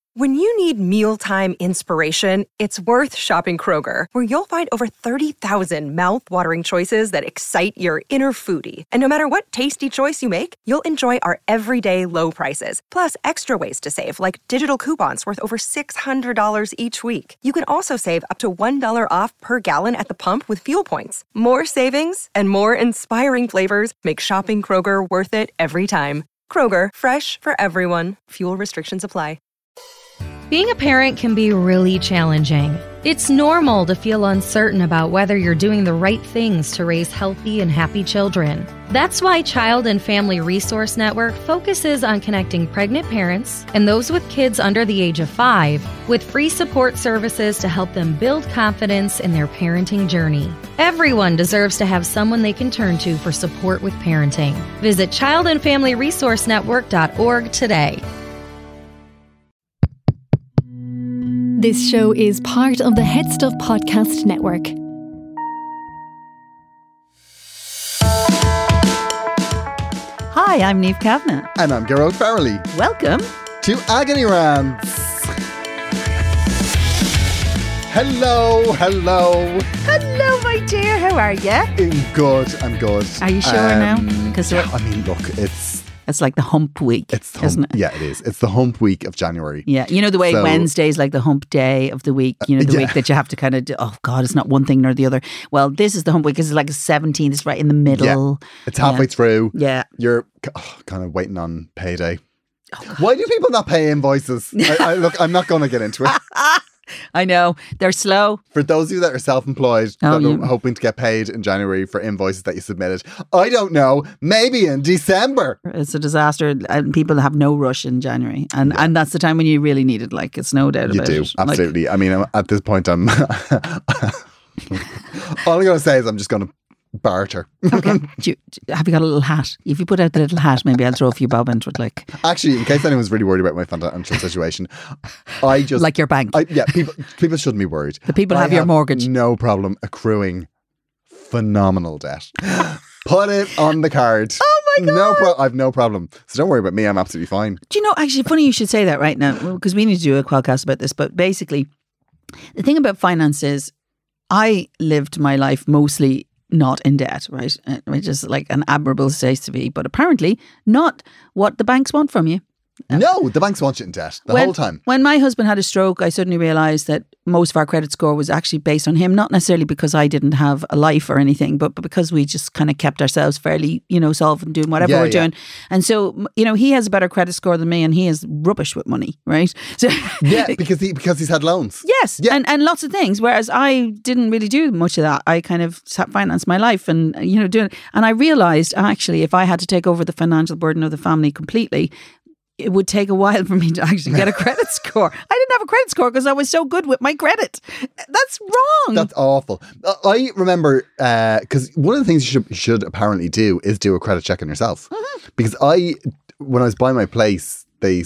When you need mealtime inspiration, it's worth shopping Kroger, where you'll find over 30,000 mouth-watering choices that excite your inner foodie. And no matter what tasty choice you make, you'll enjoy our everyday low prices, plus extra ways to save, like digital coupons worth over $600 each week. You can also save up to $1 off per gallon at the pump with fuel points. More savings and more inspiring flavors make shopping Kroger worth it every time. Kroger, fresh for everyone. Fuel restrictions apply. Being a parent can be really challenging. It's normal to feel uncertain about whether you're doing the right things to raise healthy and happy children. That's why Child and Family Resource Network focuses on connecting pregnant parents and those with kids under the age of 5 with free support services to help them build confidence in their parenting journey. Everyone deserves to have someone they can turn to for support with parenting. Visit childandfamilyresourcenetwork.org today. This show is part of the Head Stuff Podcast Network. Hi, I'm Niamh Kavanagh. And I'm Gearóid Farrelly. Welcome to Agony Rants. Hello. Hello, my dear. How are you? I'm good. Are you sure now? Because I mean, look, it's like the hump week, isn't it? Yeah, it is. It's the hump week of January. Yeah, you know the way Wednesday's like the hump day of the week, you know, the week that you have to kind of do, oh God, it's not one thing nor the other. Well, this is the hump week because it's like a 17th, it's right in the middle. Yeah. It's halfway through. Yeah. You're kind of waiting on payday. Oh, why do people not pay invoices? Look, I'm not going to get into it. I know. They're slow. For those of you that are self-employed, that are hoping to get paid in January for invoices that you submitted, I don't know, maybe in December. It's a disaster and people have no rush in January. And that's the time when you really need it. Like, it's no doubt about it. You do, absolutely. I mean, at this point, all I'm going to say is I'm just going to barter. Okay. Have you got a little hat? If you put out the little hat, maybe I'll throw a few bob into it. Like, actually, in case anyone's really worried about my financial situation, I just like your bank. People shouldn't be worried. The people have your mortgage. No problem accruing phenomenal debt. Put it on the card. Oh my God! I've no problem. So don't worry about me. I'm absolutely fine. Do you know? Actually, funny you should say that right now because we need to do a podcast about this. But basically, the thing about finance is, I lived my life mostly not in debt, right? Which is like an admirable state to be, but apparently not what the banks want from you. No, the banks want you in debt the whole time. When my husband had a stroke, I suddenly realised that most of our credit score was actually based on him, not necessarily because I didn't have a life or anything, but because we just kind of kept ourselves fairly, solvent, doing whatever we're doing. And so, he has a better credit score than me and he is rubbish with money, right? So yeah, because he's had loans. Yes, yeah. and lots of things, whereas I didn't really do much of that. I kind of financed my life and, doing it. And I realised actually if I had to take over the financial burden of the family completely, it would take a while for me to actually get a credit score. I didn't have a credit score because I was so good with my credit. That's wrong. That's awful. I remember, because one of the things you should apparently do is do a credit check on yourself. Mm-hmm. Because when I was buying my place,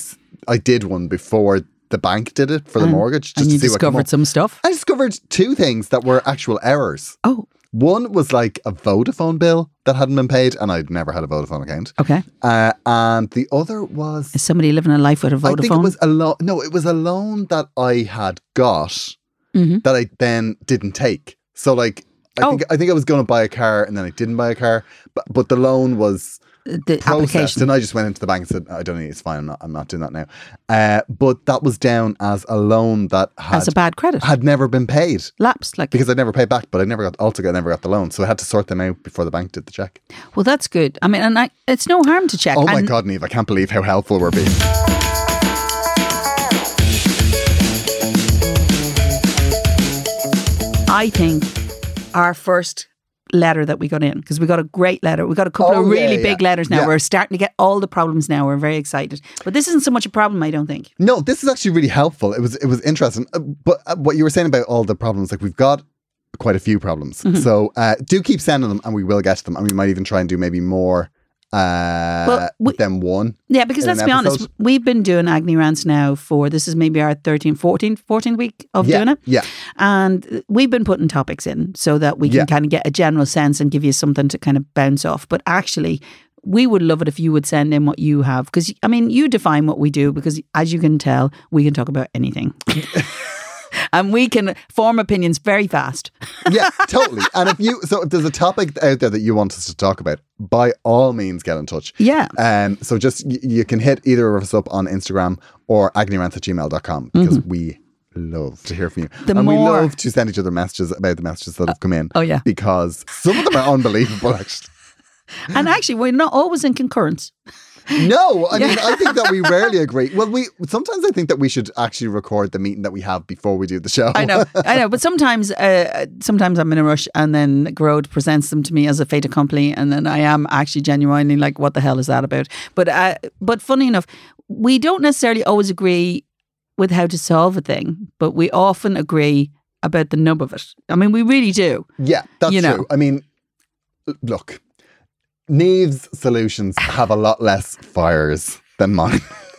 I did one before the bank did it for the mortgage. Just and you to see discovered some stuff? I discovered 2 things that were actual errors. Oh. One was like a Vodafone bill that hadn't been paid, and I'd never had a Vodafone account. Okay. And the other was... Is somebody living a life with a Vodafone? I think it was a loan. No, it was a loan that I had got that I then didn't take. So like, I think I was going to buy a car and then I didn't buy a car, but the loan was... the processed, application. And I just went into the bank and said, I don't need it, it's fine, I'm not doing that now. But that was down as a loan that as a bad credit had never been paid, lapsed, like because I never paid back, but I never got the loan, so I had to sort them out before the bank did the check. Well, that's good. I mean, and it's no harm to check. Oh my God, Niamh, I can't believe how helpful we're being. I think our first letter that we got in, because we got a great letter, we got a couple of really big letters now. We're starting to get all the problems now. We're very excited, but this isn't so much a problem, I don't think. No, this is actually really helpful. It was interesting, but what you were saying about all the problems, like we've got quite a few problems, so do keep sending them and we will get to them, and we might even try and do maybe more than one. Yeah, because let's be honest, we've been doing Agony Rants now for, this is maybe our 14th week of doing it. Yeah. And we've been putting topics in so that we can kind of get a general sense and give you something to kind of bounce off. But actually, we would love it if you would send in what you have. Because, I mean, you define what we do because, as you can tell, we can talk about anything. And we can form opinions very fast. Yeah, totally. And if there's a topic out there that you want us to talk about, by all means get in touch. Yeah. So just you can hit either of us up on Instagram or agonyrants@gmail.com because we love to hear from you. We love to send each other messages about the messages that have come in. Oh, yeah. Because some of them are unbelievable, actually. And actually, we're not always in concurrence. No, I mean, I think that we rarely agree. Well, sometimes I think that we should actually record the meeting that we have before we do the show. I know. But sometimes I'm in a rush, and then Gearóid presents them to me as a fait accompli, and then I am actually genuinely like, what the hell is that about? But funny enough, we don't necessarily always agree with how to solve a thing, but we often agree about the nub of it. I mean, we really do. Yeah, that's true. I mean, look. Neve's solutions have a lot less fires than mine.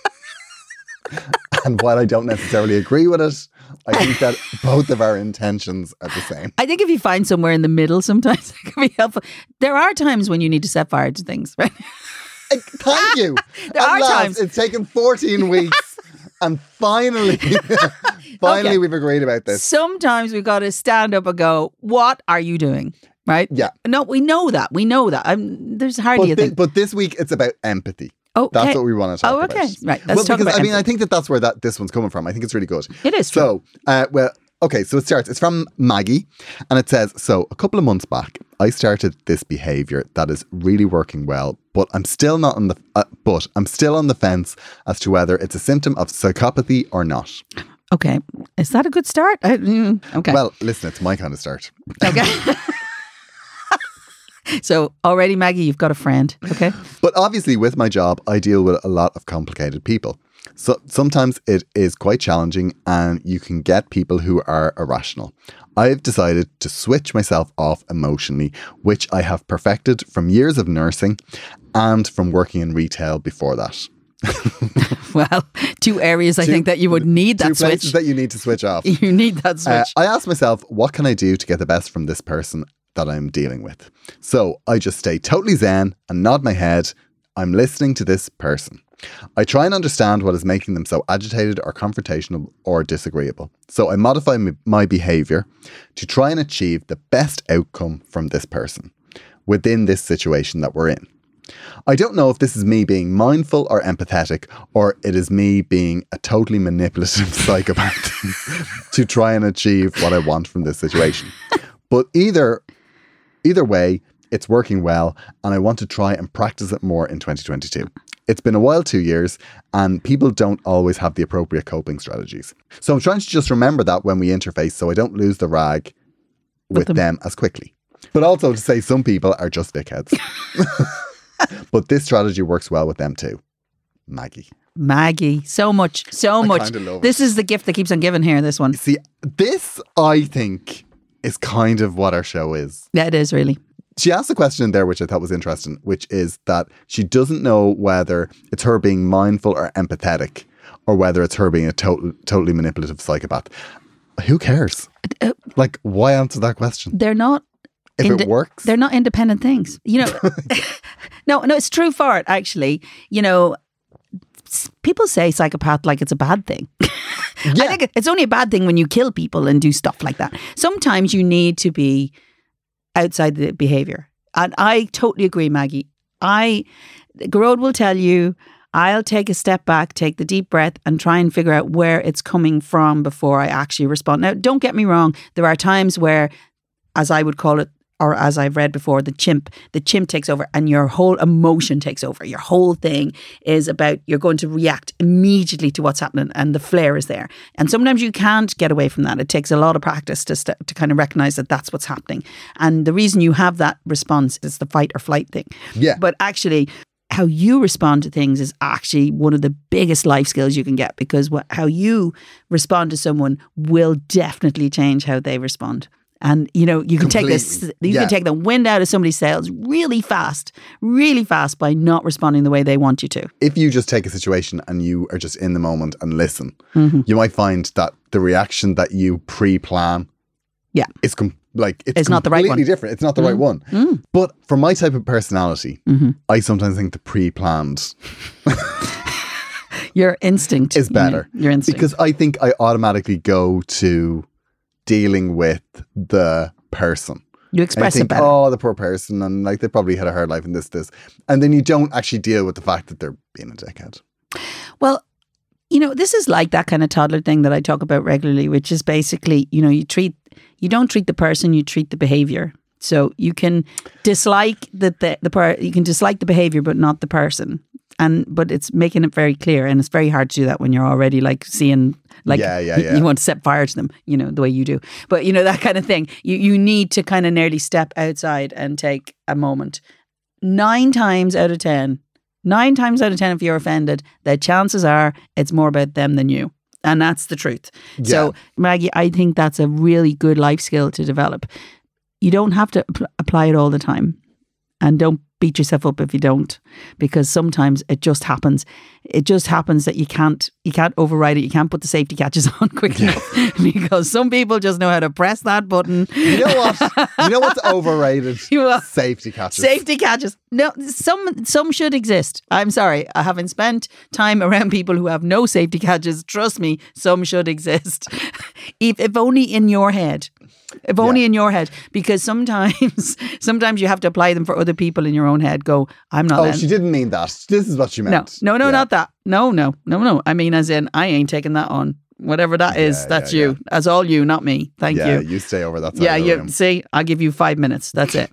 And while I don't necessarily agree with it, I think that both of our intentions are the same. I think if you find somewhere in the middle, sometimes it can be helpful. There are times when you need to set fire to things, right? Thank you. There are times. It's taken 14 weeks and finally we've agreed about this. Sometimes we've got to stand up and go, what are you doing? Right? Yeah. No, we know that. There's hardly a thing. But this week it's about empathy. Okay. That's what we want to talk about. Oh, okay. Right. Let's talk about empathy. I mean, I think that's where this one's coming from. I think it's really good. It is true. So, so it starts. It's from Maggie, and it says, so a couple of months back, I started this behaviour that is really working well, but I'm still on the fence as to whether it's a symptom of psychopathy or not. Okay. Is that a good start? Okay. Well, listen, it's my kind of start. Okay. So already, Maggie, you've got a friend, okay? But obviously with my job, I deal with a lot of complicated people. So sometimes it is quite challenging and you can get people who are irrational. I've decided to switch myself off emotionally, which I have perfected from years of nursing and from working in retail before that. Well, two areas I think that you would need that switch. Two places that you need to switch off. You need that switch. I asked myself, what can I do to get the best from this person that I'm dealing with? So I just stay totally zen and nod my head. I'm listening to this person. I try and understand what is making them so agitated or confrontational or disagreeable. So I modify my behaviour to try and achieve the best outcome from this person within this situation that we're in. I don't know if this is me being mindful or empathetic, or it is me being a totally manipulative psychopath to try and achieve what I want from this situation. But either way, it's working well, and I want to try and practice it more in 2022. It's been a while, 2 years, and people don't always have the appropriate coping strategies. So I'm trying to just remember that when we interface so I don't lose the rag with them as quickly. But also to say some people are just dickheads. But this strategy works well with them too. Maggie, so much. This is the gift that keeps on giving here, this one. See, this, I think, is kind of what our show is. Yeah, it is, really. She asked a question in there which I thought was interesting, which is that she doesn't know whether it's her being mindful or empathetic, or whether it's her being a totally manipulative psychopath. Who cares? Like, why answer that question? They're not. If it works. They're not independent things. You know, no, it's true for it, actually. You know, people say psychopath like it's a bad thing. Yeah. I think it's only a bad thing when you kill people and do stuff like that. Sometimes you need to be outside the behaviour. And I totally agree, Maggie. Gearóid will tell you, I'll take a step back, take the deep breath and try and figure out where it's coming from before I actually respond. Now, don't get me wrong. There are times where, as I would call it, or as I've read before, the chimp takes over and your whole emotion takes over. Your whole thing is about, you're going to react immediately to what's happening and the flare is there. And sometimes you can't get away from that. It takes a lot of practice to kind of recognise that that's what's happening. And the reason you have that response is the fight or flight thing. Yeah. But actually, how you respond to things is actually one of the biggest life skills you can get, because how you respond to someone will definitely change how they respond. And, you know, you can take can take the wind out of somebody's sails really fast by not responding the way they want you to. If you just take a situation and you are just in the moment and listen, you might find that the reaction that you pre-plan is Like it's not the right completely one. different. It's not the right one. But for my type of personality, I sometimes think the pre-planned Your instinct is better. Your instinct. Because I think I automatically go to dealing with the person. You express I think, it better. oh, the poor person, and like they probably had a hard life and this. And then you don't actually deal with the fact that they're being a dickhead. Well, this is like that kind of toddler thing that I talk about regularly, which is basically, you don't treat the person, you treat the behavior. So you can dislike you can dislike the behavior, but not the person. But it's making it very clear, and it's very hard to do that when you're already like seeing, like you want to set fire to them, the way you do. But that kind of thing. You need to kind of nearly step outside and take a moment. 9 times out of 10, if you're offended, the chances are it's more about them than you. And that's the truth. Yeah. So, Maggie, I think that's a really good life skill to develop. You don't have to apply it all the time. And don't beat yourself up if you don't, because sometimes it just happens. It just happens that you can't override it. You can't put the safety catches on quick enough because some people just know how to press that button. You know what? You know what's overrated? Safety catches. Safety catches. No, some should exist. I'm sorry. I haven't spent time around people who have no safety catches. Trust me, some should exist. If only in your head. If only in your head, because sometimes you have to apply them for other people in your own head. Go, I'm not. Oh, she didn't mean that. This is what she meant. No, not that. No. I mean, as in, I ain't taking that on. Whatever that is, that's you. Yeah. That's all you, not me. Thank you. Yeah, you stay over that side. Yeah, you see, I'll give you 5 minutes. That's it.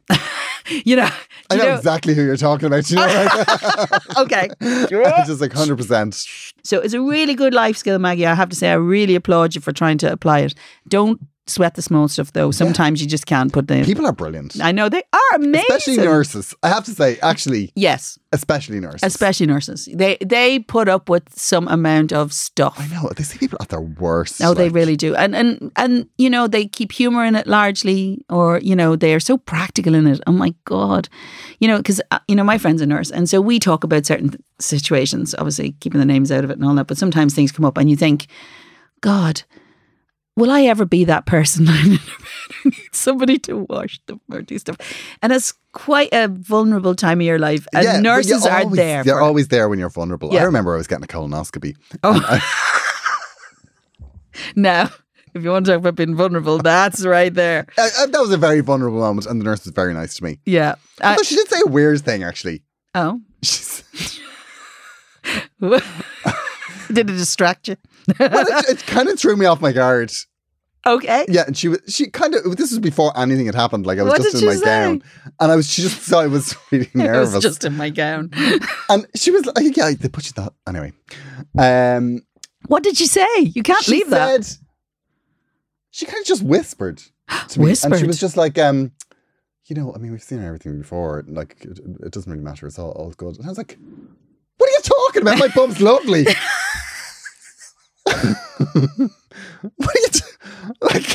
I know exactly who you're talking about. Okay. Just like 100%. So it's a really good life skill, Maggie. I have to say, I really applaud you for trying to apply it. Don't sweat the small stuff, though. Sometimes you just can't put the... People are brilliant. I know, they are amazing. Especially nurses. I have to say, actually. Yes. Especially nurses. Especially nurses. They put up with some amount of stuff. I know. They see people at their worst. No, they really do. And they keep humour in it largely, or, they are so practical in it. Oh my God. Because, my friend's a nurse. And so we talk about certain situations, obviously keeping the names out of it and all that. But sometimes things come up and you think, God, will I ever be that person who needs somebody to wash them or do stuff? And it's quite a vulnerable time of your life. And nurses are there. They're always there when you're vulnerable. Yeah. I remember I was getting a colonoscopy. Oh. Now, if you want to talk about being vulnerable, that's right there. That was a very vulnerable moment, and the nurse was very nice to me. Yeah. Although she did say a weird thing, actually. Oh. Did it distract you? Well, it kind of threw me off my guard. Okay. Yeah, and she kind of, this was before anything had happened. Like I was just in my gown, and she just thought I was really nervous. I was just in my gown. And she was like, yeah, they put you that. Anyway. What did she say? You can't leave that. She kind of just whispered to me. Whispered? And she was just like, we've seen everything before. Like, it doesn't really matter. It's all good. And I was like, what are you talking about? My bum's lovely. What are you like?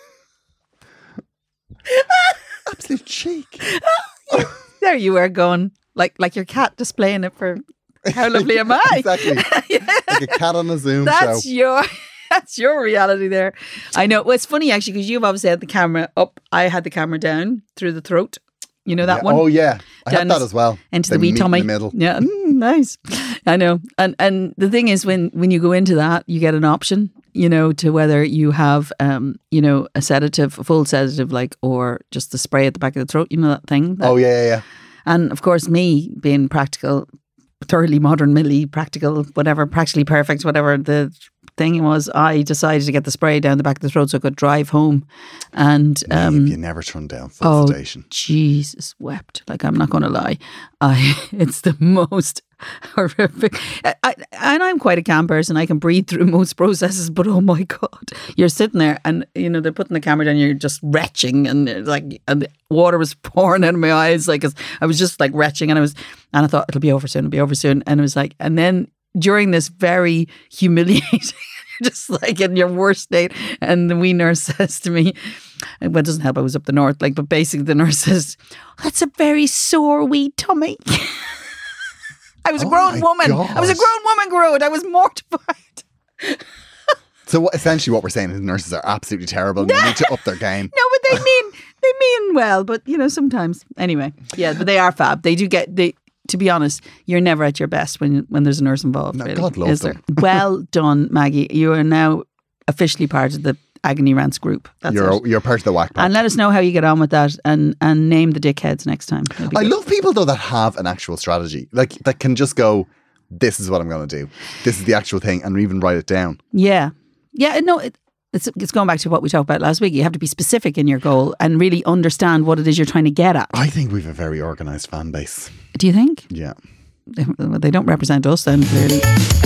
Absolute cheek. There you were going like your cat displaying it for how lovely am I? Exactly. Yeah. Like a cat on a Zoom show. That's your reality there. I know. Well, it's funny actually because you've obviously had the camera up. I had the camera down through the throat. You know that one? Oh yeah, I had that as well. Into the wee tummy. In the middle. Yeah, nice. I know. And the thing is, when you go into that, you get an option. To whether you have, a sedative, a full sedative, or just the spray at the back of the throat. You know that thing. Oh yeah. And of course, me being practical, thoroughly modern, millie, practical, whatever, practically perfect, whatever the thing was, I decided to get the spray down the back of the throat so I could drive home. And you never turned down full sedation. Jesus wept. Like, I'm not going to lie. It's the most horrific. And I'm quite a calm person. I can breathe through most processes, but oh my God, you're sitting there and they're putting the camera down, you're just retching, and the water was pouring out of my eyes, like I was just like retching, and I thought it'll be over soon, and it was like, and then during this very humiliating, just like in your worst state, and the wee nurse says to me, well, it doesn't help I was up the north, but basically the nurse says, that's a very sore wee tummy. I was a grown woman. God. I was a grown woman, Garrod. I was mortified. So essentially what we're saying is nurses are absolutely terrible and they need to up their game. No, but they mean well, but sometimes. Anyway, yeah, but they are fab. They do get to be honest, you're never at your best when there's a nurse involved. No, really, God loves them. Well done, Maggie. You are now officially part of the Agony Rants group. That's You're part of the whack pack. And let us know how you get on with that, and name the dickheads next time. I love people though that have an actual strategy, like that can just go, this is what I'm going to do. This is the actual thing, and even write it down. Yeah. No, it's going back to what we talked about last week. You have to be specific in your goal and really understand what it is you're trying to get at. I think we've a very organised fan base. Do you think? Yeah. They don't represent us then, clearly.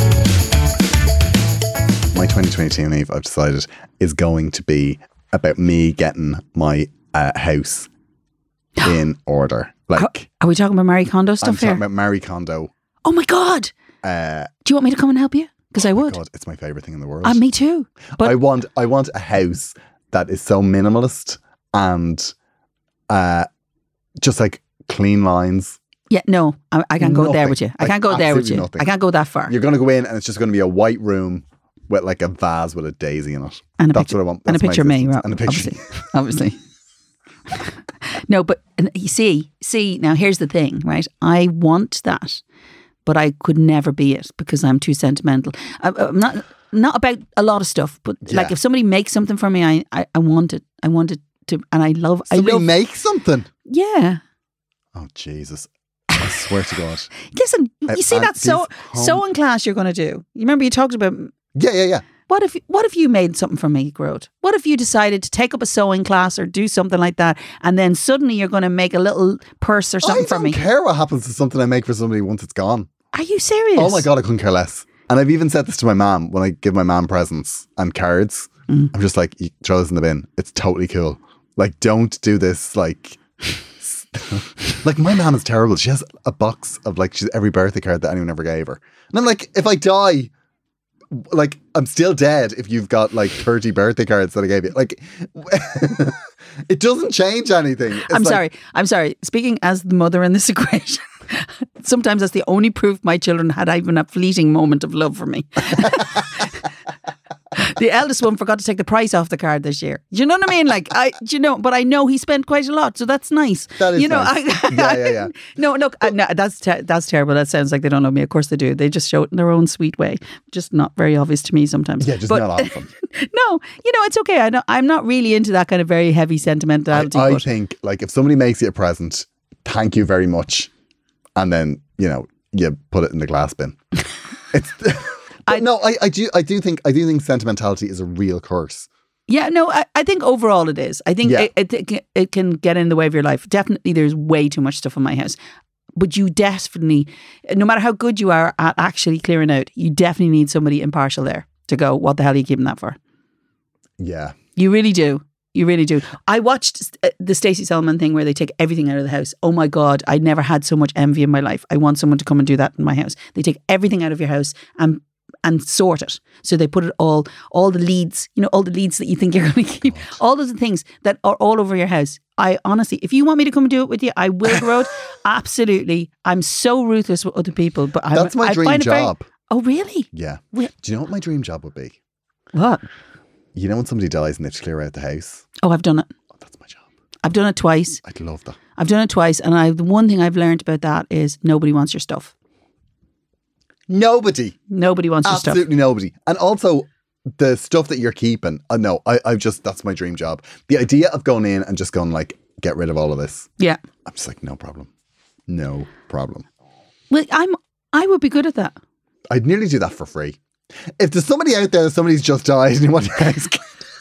My 2022, Niamh, I've decided, is going to be about me getting my house in order. Like, are we talking about Marie Kondo stuff I'm here? talking about Marie Kondo. Oh my God. Do you want me to come and help you? Because I would. God, it's my favourite thing in the world. Me too. But I want a house that is so minimalist and just like clean lines. Yeah, no, I can't go there with you. I can't go there with you. Nothing. I can't go that far. You're going to go in and it's just going to be a white room with like a vase with a daisy in it. And That's what I want. And a picture of me. And a picture. Obviously. No, but you see, now here's the thing, right? I want that, but I could never be it because I'm too sentimental. I'm not about a lot of stuff, but like if somebody makes something for me, I want it. I want it to, and I love. Somebody make something. Yeah. Oh Jesus! I swear to God. Listen, you see that sewing class you're going to do. You remember you talked about. Yeah. What if you made something for me, Grode? What if you decided to take up a sewing class or do something like that, and then suddenly you're going to make a little purse or something for me? I don't care what happens to something I make for somebody once it's gone. Are you serious? Oh my God, I couldn't care less. And I've even said this to my mum when I give my mum presents and cards. I'm just like, you throw this in the bin. It's totally cool. Like, don't do this. Like, like my mum is terrible. She has a box of like every birthday card that anyone ever gave her. And I'm like, if I die, like I'm still dead if you've got like 30 birthday cards that I gave you. Like it doesn't change anything. It's I'm sorry. Speaking as the mother in this equation, sometimes that's the only proof my children had even a fleeting moment of love for me. The eldest one forgot to take the price off the card this year. Do you know what I mean? Like, but I know he spent quite a lot, so that's nice. That is nice. Yeah. No, look, no, that's terrible. That sounds like they don't love me. Of course they do. They just show it in their own sweet way. Just not very obvious to me sometimes. Yeah, just not often. No, it's okay. I'm not really into that kind of very heavy sentimentality. I think, like, if somebody makes you a present, thank you very much, and then you put it in the glass bin. It's. I do think sentimentality is a real curse. Yeah, no, I think overall it is. I think it can get in the way of your life. Definitely there's way too much stuff in my house. But you definitely, no matter how good you are at actually clearing out, you definitely need somebody impartial there to go, what the hell are you keeping that for? Yeah. You really do. You really do. I watched the Stacey Solomon thing where they take everything out of the house. Oh my God, I never had so much envy in my life. I want someone to come and do that in my house. They take everything out of your house and sort it. So they put it all the leads, all the leads that you think you're going to keep, all those things that are all over your house. I honestly, if you want me to come and do it with you, I will, Grode. Absolutely. I'm so ruthless with other people, but that's my dream job. Oh, really? Yeah. Do you know what my dream job would be? What? You know when somebody dies and they have to clear out the house? Oh, I've done it. Oh, that's my job. I've done it twice. I'd love that. I've done it twice, and the one thing I've learned about that is nobody wants your stuff. Nobody wants your stuff. Absolutely nobody. And also the stuff that you're keeping. No, that's my dream job. The idea of going in and just going like, get rid of all of this. Yeah. I'm just like, no problem. No problem. Well, I would be good at that. I'd nearly do that for free. If there's somebody out there, somebody's just died and you want to ask.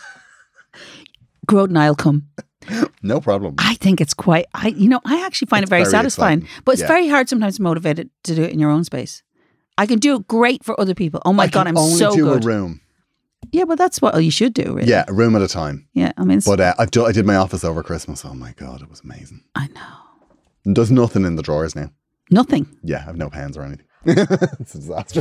Grode and I'll come. No problem. I think it's quite, I actually find it very satisfying. Exciting. But it's very hard sometimes to motivate it to do it in your own space. I can do it great for other people. Oh my God, I'm so good. I only do a room. Yeah, but that's what you should do, really. Yeah, a room at a time. Yeah, I mean... But I did my office over Christmas. Oh my God, it was amazing. I know. And there's nothing in the drawers now. Nothing? Yeah, I have no pens or anything. It's a disaster.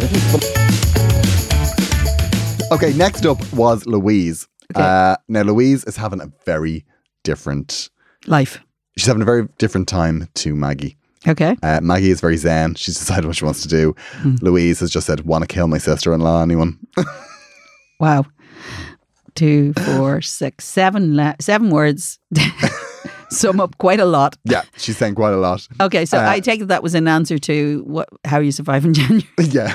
Okay, next up was Louise. Okay. Now, Louise is having a very different... life. She's having a very different time to Maggie. Okay. Maggie is very zen. She's decided what she wants to do. Louise has just said, want to kill my sister-in-law, anyone? Wow. 2, 4, 6, 7 words. Sum up quite a lot. Yeah, she's saying quite a lot. Okay, so I take it that was an answer to how you survive in January. Yeah.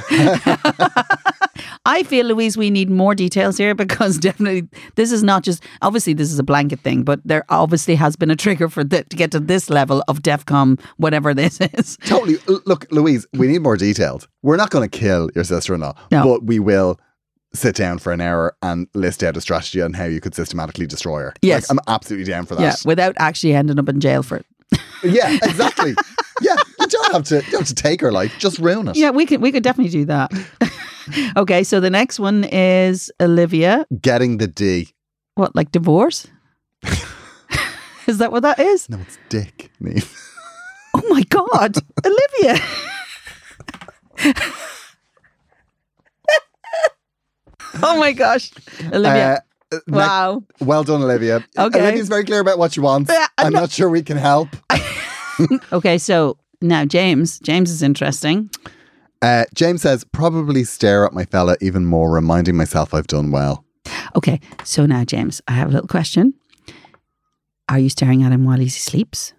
I feel, Louise, we need more details here because definitely this is not just, obviously this is a blanket thing, but there obviously has been a trigger for to get to this level of DEFCON, whatever this is. Totally. Look, Louise, we need more details. We're not going to kill your sister-in-law, but we will sit down for an hour and list out a strategy on how you could systematically destroy her. Yes. Like, I'm absolutely down for that. Yeah, without actually ending up in jail for it. Yeah, exactly. Yeah, you don't have to take her life, just ruin it. Yeah, we could definitely do that. Okay, so the next one is Olivia. Getting the D. What, like divorce? Is that what that is? No, it's dick, Niamh. Oh my God, Olivia. Oh my gosh, Olivia. Wow. Well done, Olivia. Okay. Olivia's very clear about what she wants. I'm not sure we can help. Okay, so now James. James is interesting. James says, probably stare at my fella even more, reminding myself I've done well. Okay, so now James, I have a little question. Are you staring at him while he sleeps?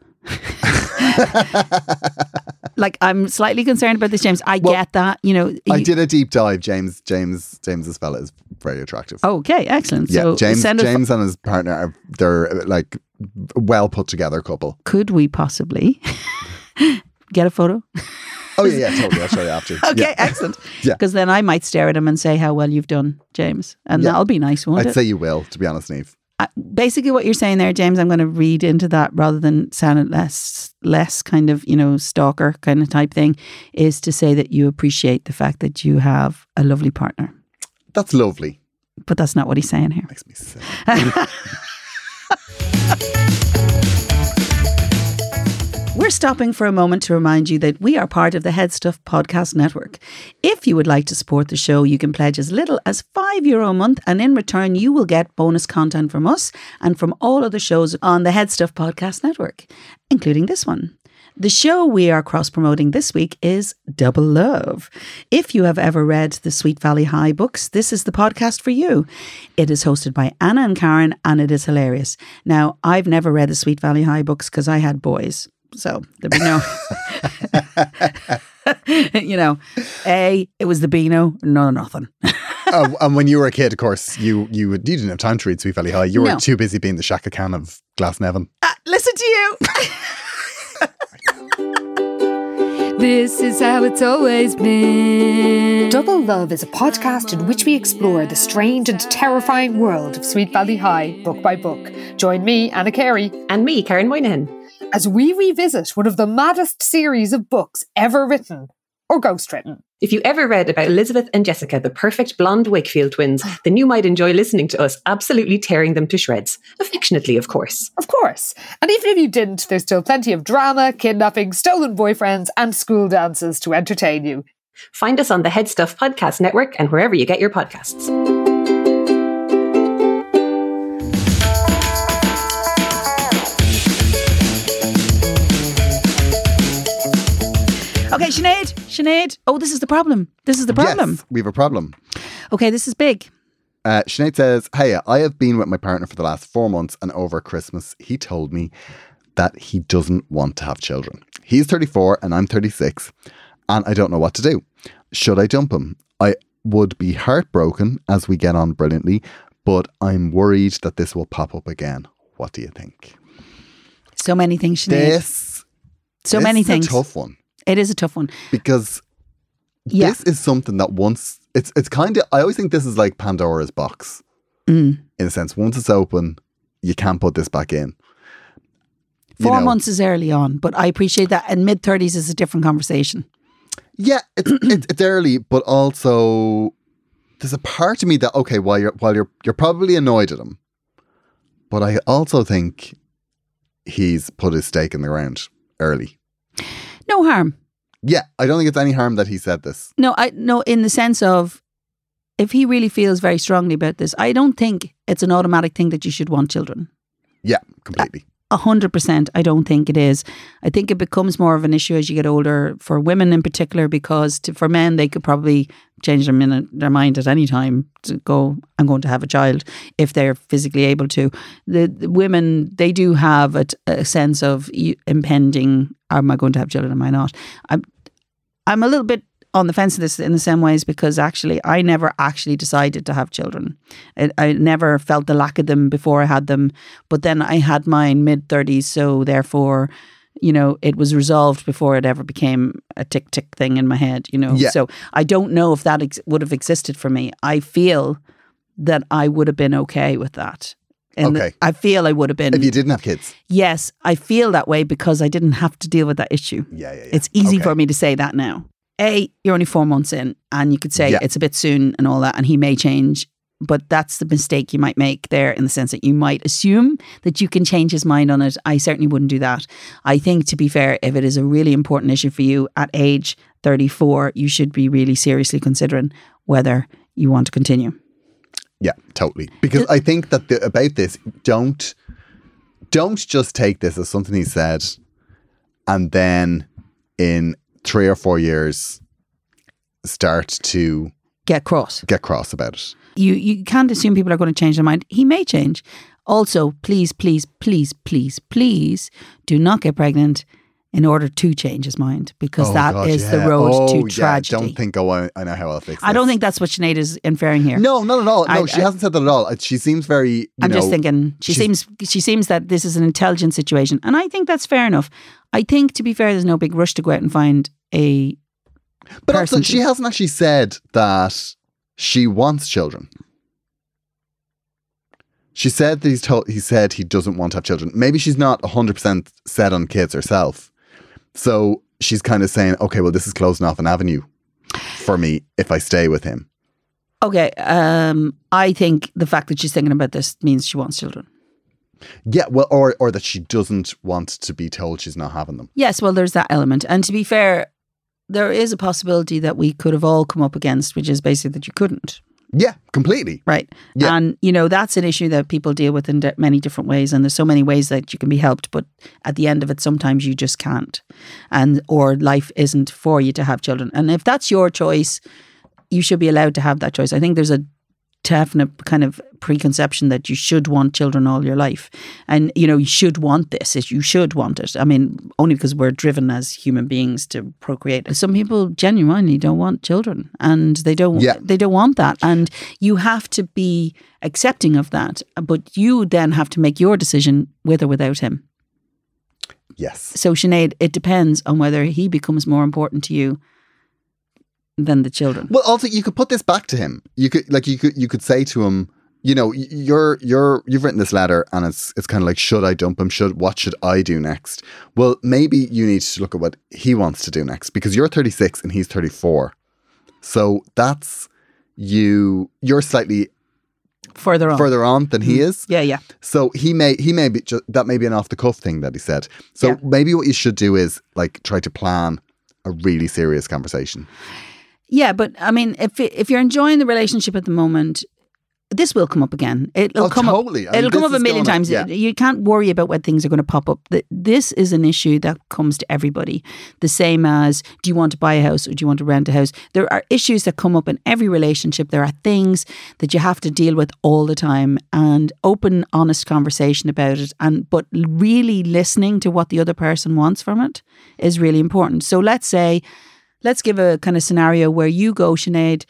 Like, I'm slightly concerned about this, James. I get that, you know. I did a deep dive. James's fella is very attractive. Okay, excellent. Yeah, so James and his partner they're like well put together couple. Could we possibly get a photo? Oh yeah, totally. I'll show you after. Okay, excellent. Yeah, because then I might stare at him and say how well you've done, James, and that'll be nice, won't it? I'd say you will, to be honest, Niamh. Basically what you're saying there, James, I'm going to read into that rather than sound less kind of, you know, stalker kind of type thing, is to say that you appreciate the fact that you have a lovely partner. That's lovely. But that's not what he's saying here. Makes me sick. We're stopping for a moment to remind you that we are part of the Head Stuff Podcast Network. If you would like to support the show, you can pledge as little as €5 a month, and in return, you will get bonus content from us and from all other shows on the Head Stuff Podcast Network, including this one. The show we are cross-promoting this week is Double Love. If you have ever read the Sweet Valley High books, this is the podcast for you. It is hosted by Anna and Karen, and it is hilarious. Now, I've never read the Sweet Valley High books because I had boys. So there'd be no, you know, it was the Beano, no, nothing. And when you were a kid, of course, you didn't have time to read Sweet Valley High. You were too busy being the Shaka Khan of Glasnevin. Listen to you. This is how it's always been. Double Love is a podcast in which we explore the strange and terrifying world of Sweet Valley High, book by book. Join me, Anna Carey. And me, Karen Moynihan. As we revisit one of the maddest series of books ever written, or ghostwritten. If you ever read about Elizabeth and Jessica, the perfect blonde Wakefield twins, then you might enjoy listening to us absolutely tearing them to shreds. Affectionately, of course. Of course. And even if you didn't, there's still plenty of drama, kidnapping, stolen boyfriends, and school dances to entertain you. Find us on the Head Stuff Podcast Network and wherever you get your podcasts. Okay, Sinead. Oh, this is the problem. Yes, we have a problem. Okay, this is big. Sinead says, hey, I have been with my partner for the last 4 months, and over Christmas, he told me that he doesn't want to have children. He's 34 and I'm 36, and I don't know what to do. Should I dump him? I would be heartbroken as we get on brilliantly, but I'm worried that this will pop up again. What do you think? So many things, Sinead. Many things. It's a tough one. It is a tough one. Because this is something that once, it's kind of, I always think this is like Pandora's box. In a sense, once it's open, you can't put this back in. 4 months is early on, but I appreciate that. And mid-30s is a different conversation. Yeah, it's early, but also there's a part of me that, okay, while you're probably annoyed at him, but I also think he's put his stake in the ground early. No harm. Yeah, I don't think it's any harm that he said this. No, in the sense of, if he really feels very strongly about this, I don't think it's an automatic thing that you should want children. Yeah, completely. 100%, I don't think it is. I think it becomes more of an issue as you get older, for women in particular, because for men, they could probably change their mind at any time to go, I'm going to have a child, if they're physically able to. The women, they do have a sense of impending, am I going to have children, am I not? I'm a little bit on the fence of this in the same ways, because actually I never actually decided to have children. I never felt the lack of them before I had them, but then I had mine mid-30s, so therefore, it was resolved before it ever became a tick-tick thing in my head, Yeah. So I don't know if that would have existed for me. I feel that I would have been okay with that. And Okay. I feel I would have been. If you didn't have kids. Yes, I feel that way because I didn't have to deal with that issue. Yeah. It's easy Okay. for me to say that now. You're only 4 months in, and you could say it's a bit soon and all that, and he may change. But that's the mistake you might make there, in the sense that you might assume that you can change his mind on it. I certainly wouldn't do that. I think, to be fair, if it is a really important issue for you at age 34, you should be really seriously considering whether you want to continue. Yeah, totally. Because I think that about this, don't just take this as something he said, and then in 3 or 4 years start to get cross about it. You can't assume people are going to change their mind. He may change. Also, please, please, please, please, please do not get pregnant in order to change his mind, because that is the road to tragedy. Don't think, I know how I'll fix this. I don't think that's what Sinead is inferring here. No, not at all. No, she hasn't said that at all. She seems very, just thinking, she seems that this is an intelligent situation. And I think that's fair enough. I think, to be fair, there's no big rush to go out and find a But person. also, she hasn't actually said that she wants children. She said that he said he doesn't want to have children. Maybe she's not 100% set on kids herself. So she's kind of saying, okay, well, this is closing off an avenue for me if I stay with him. Okay. I think the fact that she's thinking about this means she wants children. Yeah, well, or that she doesn't want to be told she's not having them. Yes, well, there's that element. And to be fair, there is a possibility that we could have all come up against, which is basically that you couldn't. Yeah, completely. Right. Yeah. And, that's an issue that people deal with in many different ways. And there's so many ways that you can be helped. But at the end of it, sometimes you just can't. Or life isn't for you to have children. And if that's your choice, you should be allowed to have that choice. I think there's a definite kind of preconception that you should want children all your life. And, you should want this. You should want it. I mean, only because we're driven as human beings to procreate. Some people genuinely don't want children, and they don't want that. And you have to be accepting of that. But you then have to make your decision with or without him. Yes. So, Sinead, it depends on whether he becomes more important to you than the children. Well, also, you could put this back to him. You could say to him, you've written this letter, and it's kind of like, should I dump him? What should I do next? Well, maybe you need to look at what he wants to do next, because you're 36 and he's 34. So that's you're slightly further on than he is. Yeah. So he may be that may be an off the cuff thing that he said. So maybe what you should do is try to plan a really serious conversation. Yeah, but I mean, if you're enjoying the relationship at the moment, this will come up again. It'll come totally. up. It'll come up a million times. Yeah. You can't worry about when things are going to pop up. This is an issue that comes to everybody. The same as, do you want to buy a house or do you want to rent a house? There are issues that come up in every relationship. There are things that you have to deal with all the time, and open, honest conversation about it. But really listening to what the other person wants from it is really important. So let's give a kind of scenario where you go, Sinead,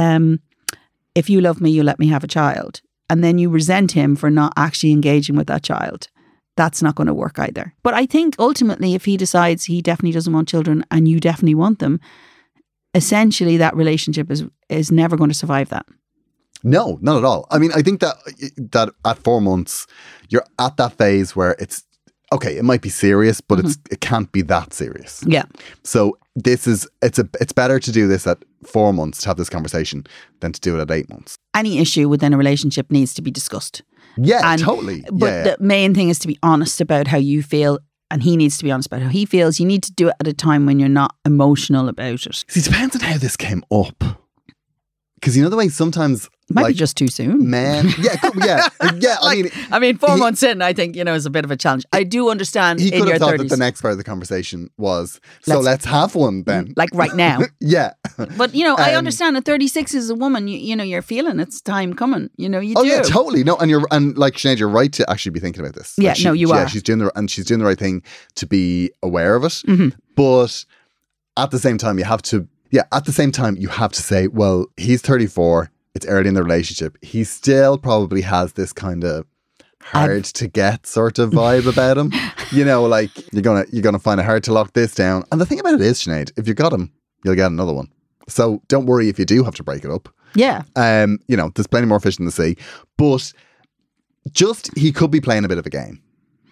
if you love me, you let me have a child. And then you resent him for not actually engaging with that child. That's not going to work either. But I think ultimately, if he decides he definitely doesn't want children and you definitely want them, essentially that relationship is never going to survive that. No, not at all. I mean, I think that at 4 months, you're at that phase where it's, okay, it might be serious, but it can't be that serious. Yeah. So it's better to do this at 4 months, to have this conversation, than to do it at 8 months. Any issue within a relationship needs to be discussed. Yeah, totally. But the main thing is to be honest about how you feel, and he needs to be honest about how he feels. You need to do it at a time when you're not emotional about it. See, it depends on how this came up. Because the way sometimes, Might like, be just too soon. Men, yeah. I mean, 4 months in, I think, is a bit of a challenge. I do understand he in could your have thought 30s. that the next part of the conversation was, let's have one then. Like right now. Yeah. But, I understand at 36 as a woman, you're feeling it's time coming. You do. Yeah, totally. No, and like Sinead, you're right to actually be thinking about this. Yeah, Like you are. Yeah, she's doing the right thing to be aware of it. Mm-hmm. But at the same time, you have to say, well, he's 34. It's early in the relationship. He still probably has this kind of hard to get sort of vibe about him. Like you're gonna find it hard to lock this down. And the thing about it is, Sinead, if you got him, you'll get another one. So don't worry if you do have to break it up. Yeah. There's plenty more fish in the sea. But he could be playing a bit of a game.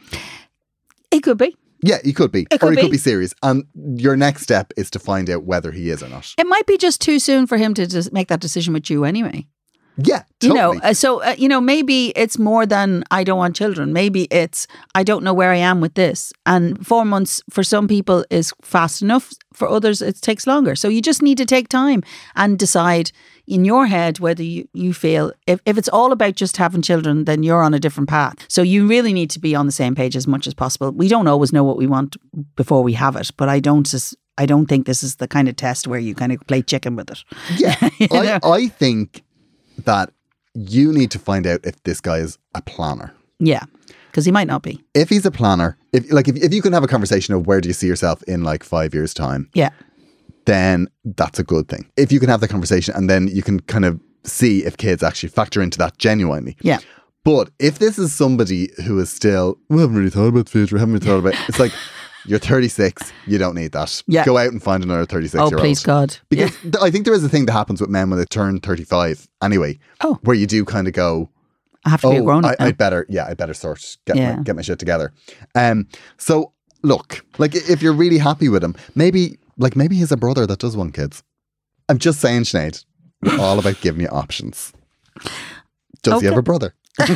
It could be. Yeah, he could be. It could he be. could be serious. And your next step is to find out whether he is or not. It might be just too soon for him to just make that decision with you anyway. Yeah, totally. Maybe it's more than I don't want children. Maybe it's I don't know where I am with this. And 4 months for some people is fast enough. For others, it takes longer. So you just need to take time and decide in your head whether you feel if it's all about just having children, then you're on a different path. So you really need to be on the same page as much as possible. We don't always know what we want before we have it, but I don't think this is the kind of test where you kind of play chicken with it. Yeah, I think that you need to find out if this guy is a planner. Yeah, because he might not be. If he's a planner, if you can have a conversation of where do you see yourself in like 5 years' time, yeah, then that's a good thing. If you can have the conversation and then you can kind of see if kids actually factor into that genuinely. Yeah. But if this is somebody who is still, we haven't really thought about the future, it's like, you're 36, you don't need that. Yeah. Go out and find another 36-year-old. Oh, please God. Because I think there is a thing that happens with men when they turn 35 anyway. Oh. Where you do kind of go, I have to be a grown up. I'd better get my shit together. So look, like if you're really happy with him, maybe he's a brother that does want kids. I'm just saying, Sinead, we're all about giving you options. Does he have a brother?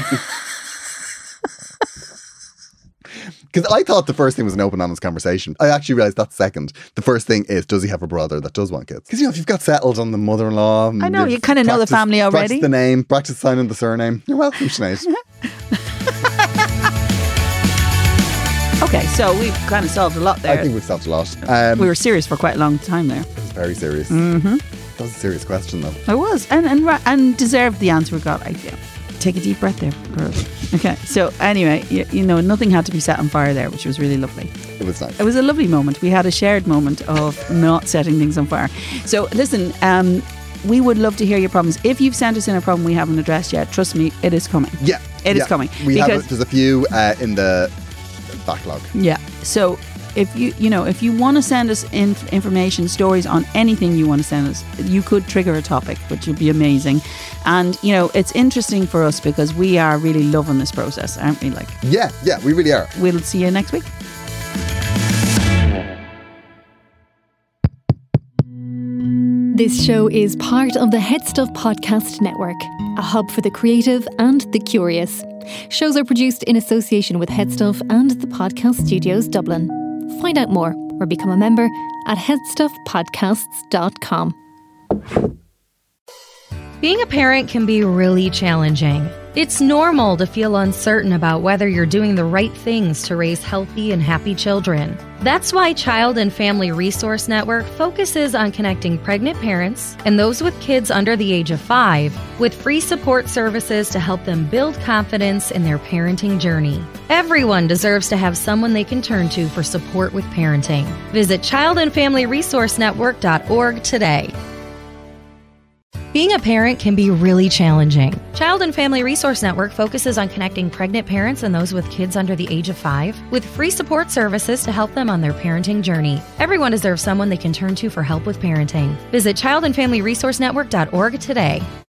Because I thought the first thing was an open, honest conversation. I actually realised that's second. The first thing is, does he have a brother that does want kids? Because, if you've got settled on the mother-in-law... I know, you kind of know the family already. Practice the name, practice signing the surname. You're welcome, Sinead. Okay, so we've kind of solved a lot there. I think we've solved a lot. We were serious for quite a long time there. It was very serious. Mm-hmm. That was a serious question, though. It was, and deserved the answer we got, I feel. Take a deep breath there, girls. Okay, so anyway, nothing had to be set on fire there, which was really lovely. It was nice. It was a lovely moment. We had a shared moment of not setting things on fire. So listen, we would love to hear your problems. If you've sent us in a problem we haven't addressed yet, trust me, it is coming. Yeah. It is coming. There's a few in the backlog. Yeah. So if you want to send us information, stories on anything you want to send us, you could trigger a topic, which would be amazing. And it's interesting for us because we are really loving this process, aren't we? Yeah, we really are. We'll see you next week. This show is part of the Head Stuff Podcast Network, a hub for the creative and the curious. Shows are produced in association with Head Stuff and the Podcast Studios Dublin. Find out more or become a member at headstuffpodcasts.com. Being a parent can be really challenging. It's normal to feel uncertain about whether you're doing the right things to raise healthy and happy children. That's why Child and Family Resource Network focuses on connecting pregnant parents and those with kids under the age of 5 with free support services to help them build confidence in their parenting journey. Everyone deserves to have someone they can turn to for support with parenting. Visit childandfamilyresourcenetwork.org today. Being a parent can be really challenging. Child and Family Resource Network focuses on connecting pregnant parents and those with kids under the age of 5 with free support services to help them on their parenting journey. Everyone deserves someone they can turn to for help with parenting. Visit childandfamilyresourcenetwork.org today.